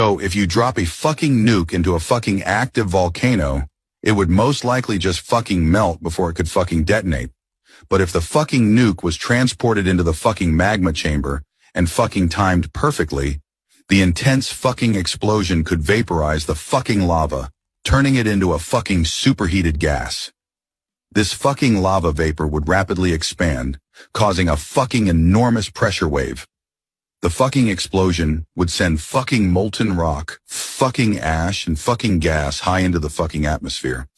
So if you drop a fucking nuke into a fucking active volcano, it would most likely just fucking melt before it could fucking detonate. But if the fucking nuke was transported into the fucking magma chamber and fucking timed perfectly, the intense fucking explosion could vaporize the fucking lava, turning it into a fucking superheated gas. This fucking lava vapor would rapidly expand, causing a fucking enormous pressure wave. The fucking explosion would send fucking molten rock, fucking ash, and fucking gas high into the fucking atmosphere.